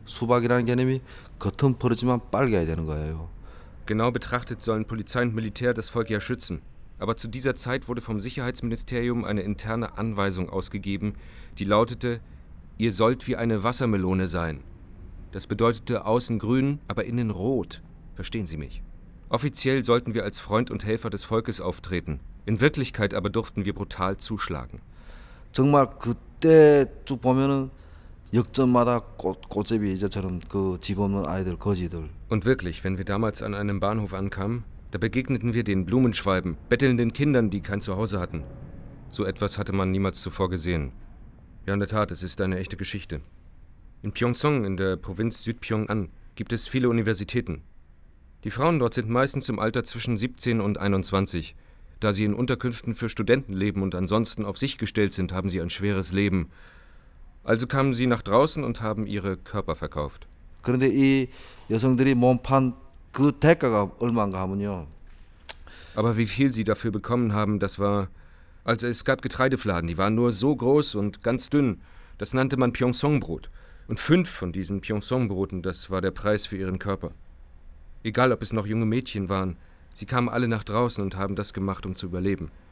수박이라는 개념이 겉은 푸르지만 빨개야 되는 거예요. Genau betrachtet sollen Polizei und Militär das Volk ja schützen. Aber zu dieser Zeit wurde vom Sicherheitsministerium eine interne Anweisung ausgegeben, die lautete: Ihr sollt wie eine Wassermelone sein. Das bedeutete außen grün, aber innen rot. Verstehen Sie mich? Offiziell sollten wir als Freund und Helfer des Volkes auftreten. In Wirklichkeit aber durften wir brutal zuschlagen. 정말 그때 쭉 보면은 역전마다 꽃제비 이제처럼 그 집 없는 아이들, 거지들. Und wirklich, wenn wir damals an einem Bahnhof ankamen, da begegneten wir den Blumenschwalben, bettelnden Kindern, die kein Zuhause hatten. So etwas hatte man niemals zuvor gesehen. Ja, in der Tat, es ist eine echte Geschichte. In Pyeongseong, in der Provinz Südpyongan, gibt es viele Universitäten. Die Frauen dort sind meistens im Alter zwischen 17 und 21. Da sie in Unterkünften für Studenten leben und ansonsten auf sich gestellt sind, haben sie ein schweres Leben. Also kamen sie nach draußen und haben ihre Körper verkauft. 그런데 이 여성들이 몸판 그 대가가 얼마인가 하면요. Aber wie viel sie dafür bekommen haben, das war... Also es gab Getreidefladen, die waren nur so groß und ganz dünn. Das nannte man Pyeongseong-Brot. Und 5 von diesen Pyeongseong-Broten, das war der Preis für ihren Körper. Egal, ob es noch junge Mädchen waren, sie kamen alle nach draußen und haben das gemacht, um zu überleben.